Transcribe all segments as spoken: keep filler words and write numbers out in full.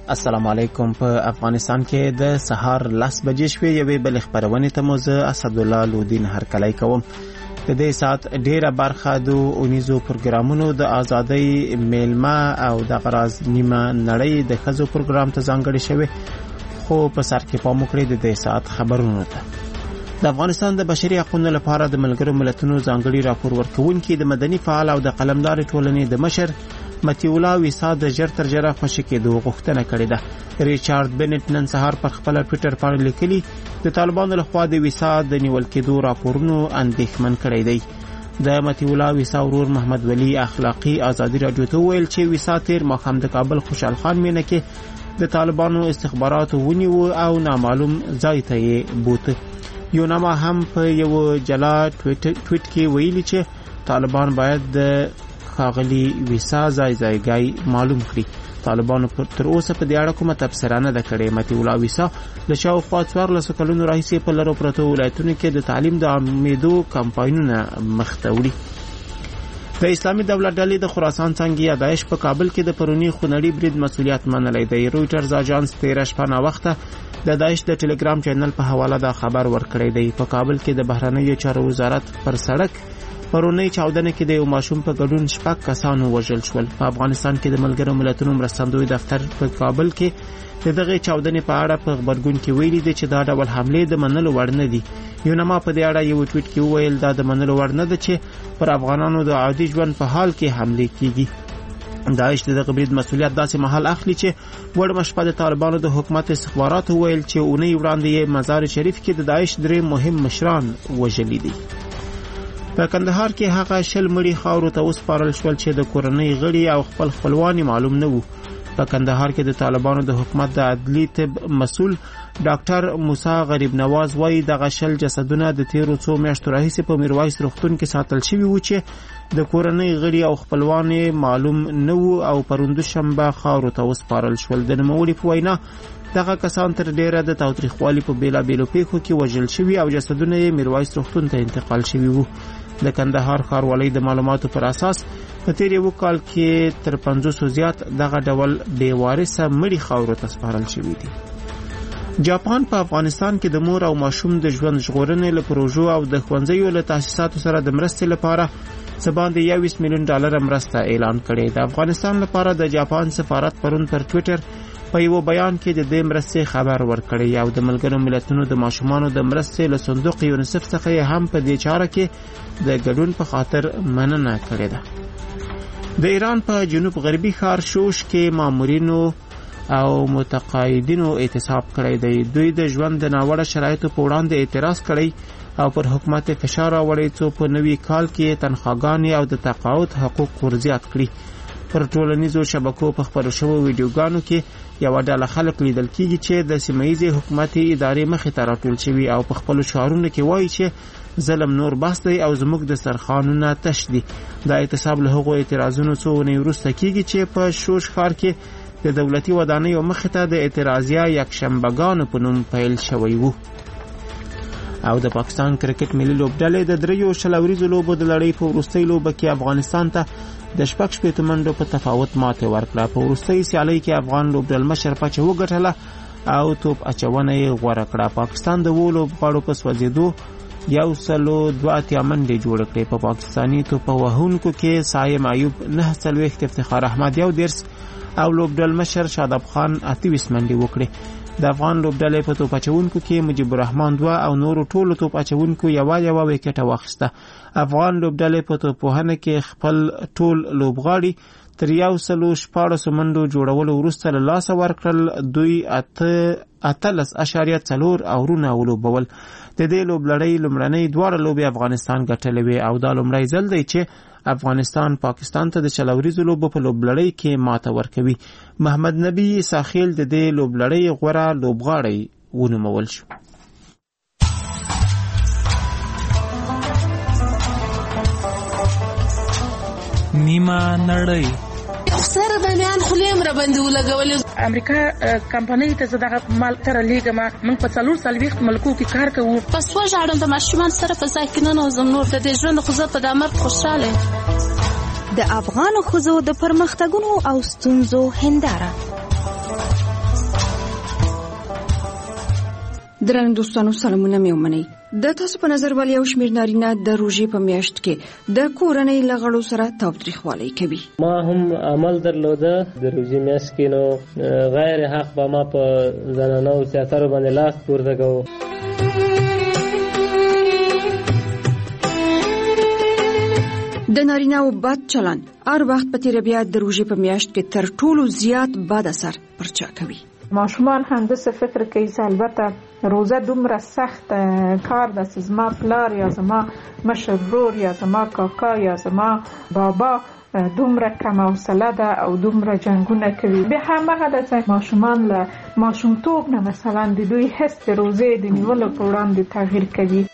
السلام علیکم. په افغانستان کې د سهار لس بجې شوې یوې بل خبرونه ته مو زه اسدالله لودین هرکلی کوم. د دې سات ډیره برخه د اونیزو پروګرامونو د ازادۍ میلمه او د غراز نیمه نړۍ د خزو پروګرام ته ځانګړي شوی، خو په سر کې پام وکړئ د دې سات خبرونه ته. د افغانستان د بشري حقوقو لپاره د ملګرو ملتونو ځانګړي راپور ورکونکي د مدني فعال او د قلمدار ټولنې د مشر متیولا ویسا د جر تر جره خوشی کېدو غوښتنه کړې ده. ریچارډ بنټ نن سهار پر خپل ټوئیټر باندې لیکلي د طالبانو لخوا د ویسا د نیول کېدو راپورونو اندېښمن کړی دی. د متیولا ویسا ورور محمد ولی اخلاقی ازادي رادیو ته ویل چې ویسا تیر ماښام د کابل خوشحال خان مینه کې د طالبانو استخباراتو ونیو او نامعلوم ځای ته یې بوته. یو نامه هم په یو جلا ټویټ کې ویلي چې طالبان باید د خاغلی ویسا ځای ځایګای معلوم کړي. طالبانو تر اوسه په دې اړه کومه تبصره نه ده کړې. متیولا ویسا له شاوخوا څوارلسو کلونو راهیسې په لرو پرتو ولایتونو کې د تعلیم د عامېدو کمپاینونه مخ ته وړي. د اسلامي دولت ډلې د خراسان څنګه داعش په کابل کې د پرونی خونړي برید مسؤلیت منلی دی. رویټرز اژانس تیره شپه ناوخته د داعش د ټلګرام چینل په حواله دا خبر ورکړی دی. په کابل کې د بهرنیو چارو وزارت پر سړک پرونی چاودنه کې د یو ماشوم په ګډون شپږ کسانو وژل شول. په افغانستان کې د ملګرو ملتونو مرستندوی دفتر په کابل کې د دغه چاودنې په اړه په خبرګون کې ویلي دی چې دا ډول حمله د منلو وړ نه دي. یو نما په دې اړه یو ټویټ کې وویل دا د منلو وړ نه ده چې پر افغانانو د عادي ژوند په حال کې حمله کیږي. داعش د دغه برید مسؤلیت داسې محل اخلي چې وړ مشپه د طالبانو د حکومت استخباراتو ویل چې اونۍ وړاندې مزار شریف کې د داعش درې مهم مشران وژلي دي. په کندهار کې هغه شل مړي خاورو ته وسپارل شول چې د کورنۍ غړي او خپل خپلوان معلوم نه وو. په کندهار کې د طالبانو د حکومت د عدلی طب مسؤل ډاکټر موسی غریب نواز وایي دغه شل جسدونه د تیرو څو میاشتو راهیسې په میرویس روغتون کې ساتل شوي وو چې د کورنۍ غړي او خپلوان معلوم نه وو او پروند شنبه خاورو ته وسپارل شول. د نوموړي په وینا دغه کسان تر ډیره د تاوتریخوالي په بیلابیلو پیښو کې وژل شوي او جسدونه یې میرویس روغتون ته انتقال شوي وو. د کندهار ښاروالۍ د معلوماتو پر اساس په تیر یو کال کې تر پنځوسو زیات دغه ډول بې وارثه مړي خاورو ته سپارل شوي دي. جاپان په افغانستان کې د مور او ماشوم د ژوند ژغورنې له پروژو او د ښوونځیو له تاسیساتو سره د مرستې لپاره څه باندې یویشت میلیون ډالر مرسته اعلان کړې. د افغانستان لپاره د جاپان سفارت پرون پر ټویټر په یو بیان کې د دې مرستې خبر ورکړی او د ملګرو ملتونو د ماشومانو د مرستې له صندوق یونیسف څخه هم په دې چاره کې د ګډون په خاطر مننه کړې ده. د ایران په جنوب غربي ښار شوش کې مامورینو او متقاعدینو اعتصاب کړی دی. دوی د ژوند د ناوړه شرایطو په وړاندې اعتراض کړی او پر حکومت فشار راوړی څو په نوي کال کې تنخواګانې او د تقاعد حقوق ورزیات کړي. پر ټولنیزو شبکو په خپرو شوو ویډیوګانو کې یو ډله خلک لیدل کیږي چې د سیمه‌ییزې حکومتي ادارې مخې ته راټول شوي او په خپلو شعارونو کې وایي چې ظلم نور بس دی او زموږ د سرخانونه تش دي. دا اعتصاب له هغو اعتراضونو څو اونۍ وروسته کیږي چې په شوش ښار کې د دولتي ودانیو مخې ته د اعتراضیه یکشنبهګانو په نوم پیل شوی وو. او د پاکستان کرکټ ملي لوبډلې د دریو شل اوریزو لوبو د لړۍ په وروستۍ لوبه کې افغانستان ته د شپږ شپېتو منډو په تفاوت ماتې ورکړه. په وروستۍ سیالۍ کې افغان لوبډلمشر پچه وګټله او توپ اچونه یې غوره کړه. پاکستان د اوو لوبغاړو په سوځېدو یو سلو دوه اتیا منډې جوړې کړې. په پاکستاني توپ وهونکو کې سایم ایوب نهه څلوېښت، افتخار احمد یو دېرس او لوبډلمشر شاداب خان اته منډې وکړې. د افغان لوبډلې په توپ اچونکو کې مجيب الرحمن دوه او نورو ټولو توپ اچونکو یو یو وکټه واخیسته. افغان لوبډلې په توپوهنه کې خپل ټول لوبغاړي تر یو سلو شپاړسو منډو جوړولو وروسته له لاسه ورکړل. دوی اته اتلس اشاریه څلور اورونه ولوبول. د دې لوبلړۍ لومړنۍ دواړه لوبې افغانستان ګټلې وې او دا لومړی ځل دی چې افغانستان پاکستان ته د چلوریزو لوبو په لوبلړۍ کې ماته ورکوي. محمد نبی ساخیل د دې لوبلړۍ غوره لوبغاړی ونومول شو. نیمه نړۍ سره د میان خلیم را باندې ولګولې. امریکا کمپنۍ ته زداغه مال تر لیګه ما من په څلور سالويخت ملکو کې کار کوو. پس وژاړم د ماشومان سره په ځای کې نه نوزم نور د دې ژوند خو زه په دامر خوشاله. د افغان خزو د پرمختګونو او ستونزو هنداره درنو دوستانو سلامونه مې ومنئ. د تاسو په نظر ولې یو شمېر نارینه د روژې په میاشت کې د کورنۍ له غړو سره تاوتریخوالی کوي؟ ما هم عمل درلوده د روژې میاشت کې، نو غیر حق به ما په زنانو سیاسترو باندې لاس پورته کوو. د نارینه‌و بد چلند هر وخت په تیره بیا د روژې په میاشت کې تر ټولو زیات بد اثر پر چا کوي؟ ماشومان هم داسې فکر کوي چې البته روزه دومره سخت کار ده چې زما پلار یا زما مشر ورور یا زما کاکا یا زما بابا دومره کم حوصله ده او دومره جنگونه کوي. به همغه ده چې ماشومان له ماشومتوب نه مثلا د دوی حس د روزې د نیولو په وړاندې تغییر کوي.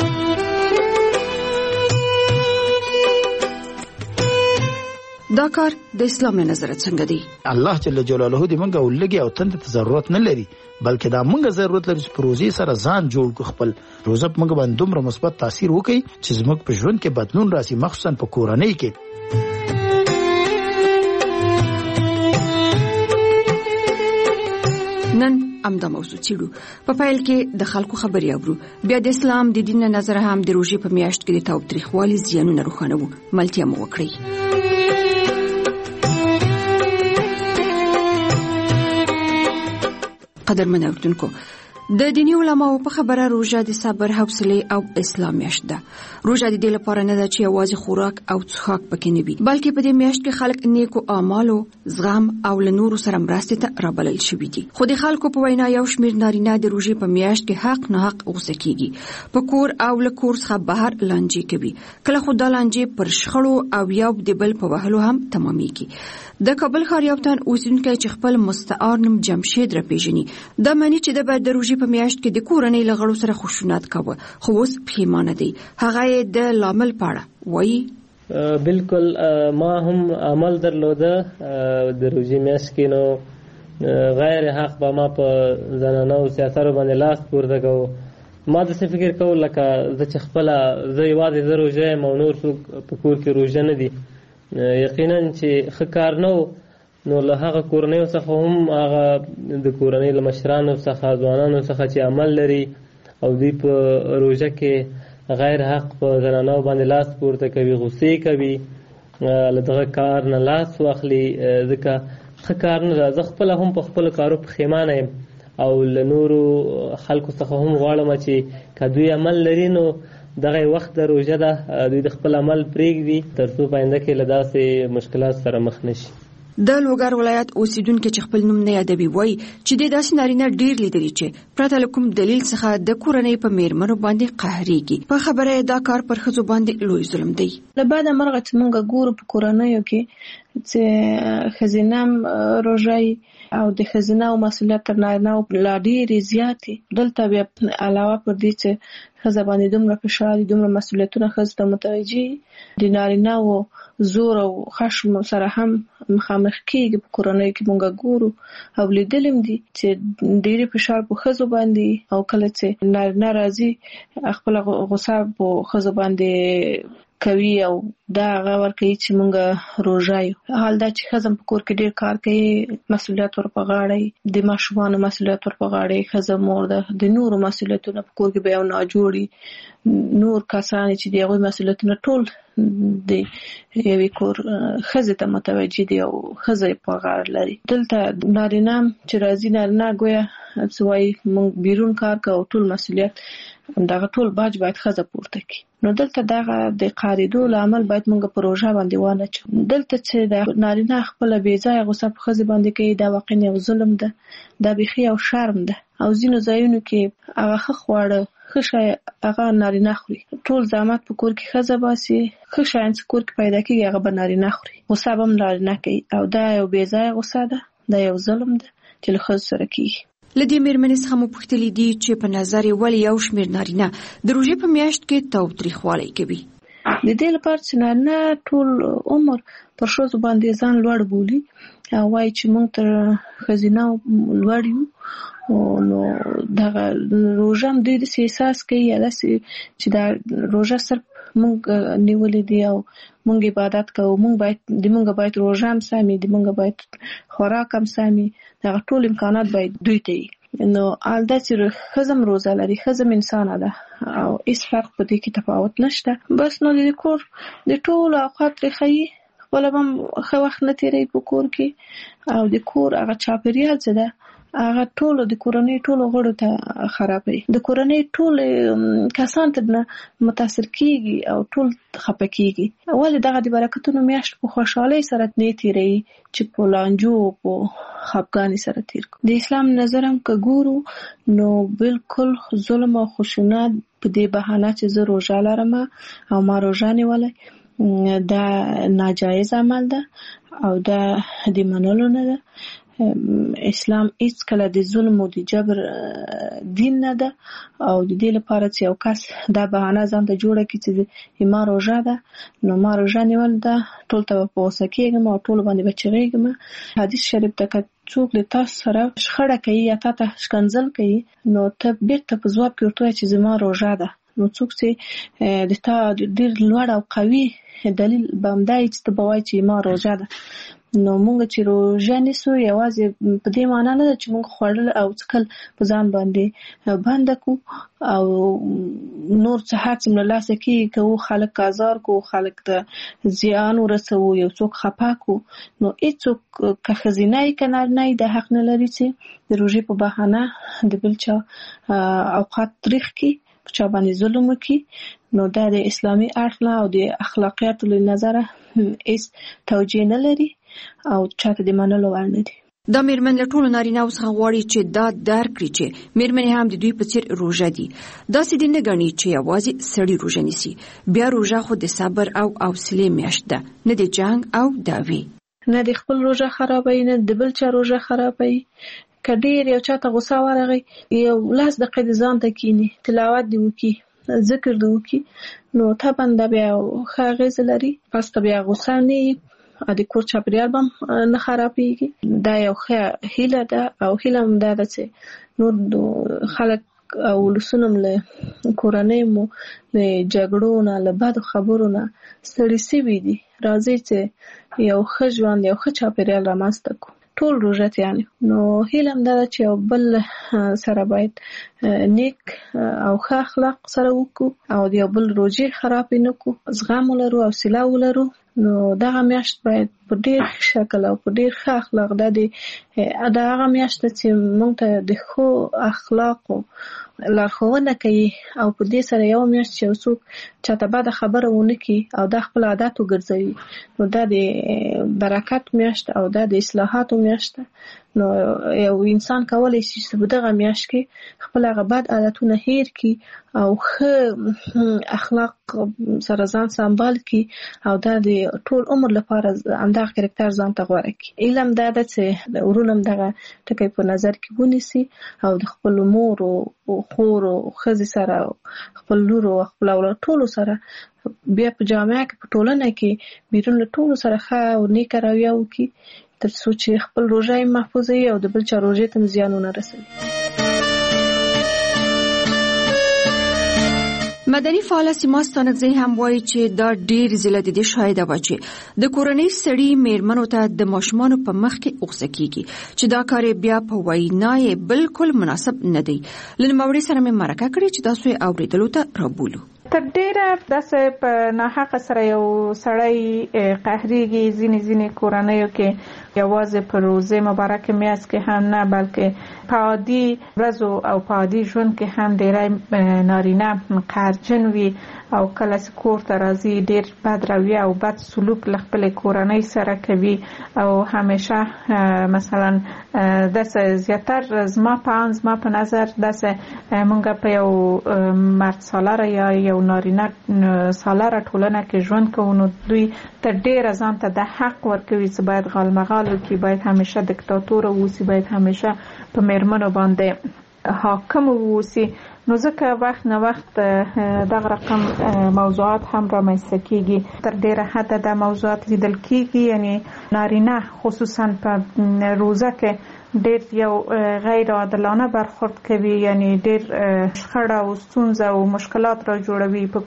دا کار د اسلام له نظره څنګه دی؟ الله جل جلاله دې موږ ولګي او تند ته ضرورت نه لري، بلکې دا موږ ضرورت لري چې پروژې سره ځان جوړ کړو. خپل روزه موږ باندې دومره مثبت تاثیر وکړي چې زموږ په ژوند کې بدلون راشي، مخصوصا په کورنۍ کې. نن امدا موضوع چیرو په فایل کې د خلکو خبري اورو. بیا د اسلام د دین نظر هم د روژې په میاشت کې د تاوتریخوالي زیانونه روښانه وو. ملتیا مو وکړئ. قدرمن اوردونکو، د دینی علماو په خبره روژه د صبر، حوصله او اسلام میاشت ده. روژه د دې لپاره نه ده چې یوازې خوراک او څښاک پکې نه وي، بلکې په دې میاشت کې خلک نیکو اعمالو، زغم او له نورو سره مرستې ته رابلل شوي دي. خو د خلکو په وینا یو شمېر نارینه د روژې په میاشت کې حق نه حق غوسه کیږي، په کور او له کور څخه بهر لانجې کوي. کله خو دا لانجې پر شخړو او یو د بل په وهلو هم تمامېږي. د کابل ښار یو تن اوسیدونکی چې خپل مستعار نوم جمشید را پیژني، دا معنی چې د بعد د روژې په میاشت کې د کورنۍ له غړو سره خشونت کاوه، خو اوس پښیمانه دی. هغه یې د لامل په اړه وایي. بالکل ما هم عمل درلوده د روژې میاشت کې، نو غیر حق به ما په زنانو سیاسترو باندې لاس پورته کوو. ما داسې فکر کوو لکه زه چې خپله زه یوازې زه روژه یم او نور څوک په کور کې روژه نه دي. یقینا چې ښه کار نه و، نو له هغه کورنیو څخه هم هغه د کورنۍ له مشرانو څخه، ځوانانو څخه چې عمل لري او دوی په روژه کې غیر حق په زنانو باندې لاس پورته کوي، غصې کوي، له دغه کار نه لاس واخلي، ځکه ښه کار نه ده. زه خپله هم په خپلو کارو پښیمانه یم او له نورو خلکو څخه هم غواړم چې که دوی عمل لري نو دغه وخت د روژه ده، دوی د خپل عمل پرېږدي تر څو په آینده کې له داسې مشکلات سره مخ نشي. د لوګر ولایت اوسیدونکو چې خپل نوم نه یادوي وایي چې د داسې نارینه ډیر لیدلي چې پرته له کوم دلیل څخه د کورنۍ په میرمنو باندې قهرېږي. په خبره دا کار پر ښځو باندې لوی ظلم دی. له بعده مرغه چې موږ ګورو په کورنیو کې چې ښځینه روژه او د ښځینه مسؤلیت تر نارینه‌و لا ډېرې زیاتې. دلته بیا علاوه پر دې چې ښځه باندې دومره فشار دي، دومره مسؤلیتونه ښځو ته متوجه د نارینه‌و زور او خشم سره هم مخامخ کېږي. په کورنیو کې موږ ګورو او لیدلیم دي چې ډېرې فشار په ښځو باندې، او کله چې نارینه راځي خپله غوسه په ښځو باندې کوي او دا هغه ورکوي چې موږ روژه یو. حال دا چې ښځه په کور کې ډېر کار کوي، مسؤلیت ور په غاړه، د ماشومانو مسؤلیت ور په غاړه، ښځه مور ده، د نورو مسؤلیتونه په کور کې به یو ناجوړي نور کسان چې د هغوی مسؤلیتونه ټول د یوې کور ښځې ته متوجه دي او ښځه په غاړه لري. دلته نارینه چې راځي، نارینه ګویا څه وایي موږ بیرون کار کوو، ټول مسؤلیت دغه ټول باج باید ښځه پورته کړي. نو دلته دغه د قاریدو لامل باید موږ په روژه باندې وانه چو. دلته چې د نارینه خپل بې ځایه غوسه په ښځې باندې کوي، دا واقعا یو ظلم ده، دا بیخي یو شرم ده. او ځینو ځایونو کې هغه ښه خواړه، ښه شی هغه نارینه خوري، ټول زحمت په کور کې ښځه باسي، ښه شیان چې کور کې پیدا کېږي هغه به نارینه خوري، غوسه به هم نارینه کوي. او دا یو بې ځایه غوسه ده، دا یو ظلم ده چې له ښځو سره کېږي. له دې میرمنې څخه مو پوښتلي دي چې په نظر یې ولې یو شمېر نارینه د روژې په میاشت کې تاوتریخوالی کوي. د دې لپاره چې نارینه ټول عمر پر ښځو باندې ځان لوړ بولي او وایي چې موږ تر ښځینه لوړ یو، نو دغه روژه هم دوی داسې احساس کوي یا داسې چې دا روژه صرف موږ نیولې دي او موږ عبادت کوو، موږ باید د موږ باید روژه هم سمي، د موږ باید خوراک هم سمي، دغه ټول امکانات باید دوی ته وي. نو الدا چې خزم روزه لري خزم انسان ده او هیڅ فرق په دې کې تفاوت نشته. بس نو د کور د ټول اوقات لخي خپل هم خو وخت نه تیری په کور کې او د کور هغه چاپیریال څه ده هغه ټول د کورنۍ ټول غړو ته خرابوي. د کورنۍ ټول کسان ته متاثر کیږي او ټول خپه کیږي. ولې دغه د برکتونو میاشت په خوشحالۍ سره نه تیری چې په لانجو په خپګانی سره تیر کو. د اسلام نظرم که ګورو نو بالکل ظلم او خشونت په دې بهانه چې زه روزه لرم او ما روزه نیولې دا ناجایز عمل ده او دا د منلو نه ده. اسلام هیڅ کله د ظلم او د جبر دین نه ده او د دې لپاره چې یو کس دا بهانه ځان ته جوړه کړي چې ما روزه ده نو ما روزه نیول ده ټول ته په اوسه کېږم او ټول باندې بچغېږم. حدیث شریف ته څوک له تاسو سره شخړه کوي یا تاسو شکنځل کوي نو ته بیرته په ځواب کې ورته چې زما روزه ده نو څوک چې د تا ډېر لوړ او قوي دلیل بامدای چې ته بوای چې ما روزه ده نو مونږ چې روزه نیسو یوازې په دې معنی نه چې مونږ خوړل او څکل په ځان باندې بند کو او نور څه هڅه مله لاسه کې کو خلک آزار کو خلک ته زیان ورسو یو څوک خپا کو نو هیڅوک که خزینه کنه نه د حق نه لري چې د روزي په بهانه د بل چا اوقات تاریخ کې چا باندې ظلم وکي نو دا د اسلامي اړخ او د اخلاقیاتو له نظره هیڅ توجیه نه لري او چاته د منلو وړ نه دي. دا میرمن له ټولو نارینه‌وو څخه غواړي چې دا درک کړي چې میرمنې هم د دوی په څیر روژه دي. داسې دي نه ګڼي چې یوازې سړي روژه نیسي. بیا روژه خو د صبر او حوصلې میاشت ده، نه د جنګ او دعوې. نه د خپل روژه خرابوي نه د بل چا روژه خرابوي. که ډېر یو چاته غوسه ورغی یو لاس دقیقې د ځان ته کینی تلاوت دی وکي ذکر دی وکي نو طبعا دا بیا ښه اغېزه لري. پس ته بیا غوسه نه د کور چاپېریال به هم نه خرابېږي. دا یو ښه هیله ده او هیله هم دا ده چې نور خلک او ولسونه له کورنۍ مو له جګړو نه له بدو خبرو نه ستړي سوي دي. راځئ چې یو ښه ژوند یو ښه چاپېریال رامنځته کړو ټول روژه یعنی. نو هیله هم دا ده چې یو بل سره باید نیک او ښه اخلاق سره وکړو او د یو بل روژې خرابې نه کړو، زغم ولرو او حوصله ولرو. نو دغه میاشت باید په ډېر شکل او په ډېر ښه اخلاق د دې د هغه میاشت چې موږ ته د ښو اخلاقو لارښوونه کوي او په دې سره یو میاشت چې یو څوک چاته بده خبره ونه کړي او دا خپل عادت وګرځوي نو دا د برکت میاشت او دا د اصلاحاتو میاشت. نو یو انسان کولی شي چې په دغه میاشت کې خپل هغه بد عادتونه هیر کړي او ښه اخلاق سره ځان سمبال کړي او دا د ټول عمر لپاره همدغه کرکټر ځان ته غوره کړي. علم دا ده چې ورونه هم دغه ټکی په نظر کې ونیسي او د خپل مور او خور او ښځې سره خپل لور او خپل اولاد ټولو سره بیا په جامعه کې په ټولنه کې بیرون له ټولو سره ښه او نیکه رویه وکړي تر څو چې خپل روژه یې محفوظ وي او د بل چا روژې ته زیان ونه رسوي. مدني فعاله سیما ستانکزی هم وایي چې دا ډېر ځله د دې شاهده وه چې د کورنۍ سړي میرمنو ته د ماشومانو په مخ کې اوغزه کیږي چې دا کار بیا په وینا یې بالکل مناسب نه دی. له نوموړي سره مې مرکه کړې چې تاسو یې اورېدلو ته رابولو. تر ډیره داسې په ناحقه سره یو سړی قهرېږي ځینې ځینې کورنیو کې یوازې په روزې مبارکه میاشت کې هم نه بلکې په عادي ورځو او په عادي ژوند کې هم ډېری نارینه قهرجن وي او کله چې کور ته راځي ډېر بد رویه او بد سلوک له خپلې کورنۍ سره کوي او همیشه مثلا داسې زیاتر زما په ان زما په نظر داسې موږ په یو مرد سالاره یا یو نارینه سالاره ټولنه کې ژوند کوو نو دوی تر ډېره ځان ته د حق ورکوي چې باید غالمغال وکړي، باید همیشه دیکتاتور اوسي، باید همیشه په میرمنو باندې حاکم اوسي. نو ځکه وخت نه وخت دغه رقم موضوعات هم رامنځته کیږي. تر ډېره حده دا موضوعات لیدل کیږي یعنی نارینه خصوصا په روزه کې ډېر یو غیر عادلانه برخورد کوي یعنی ډېر شخړه او ستونزه او مشکلات را جوړوي.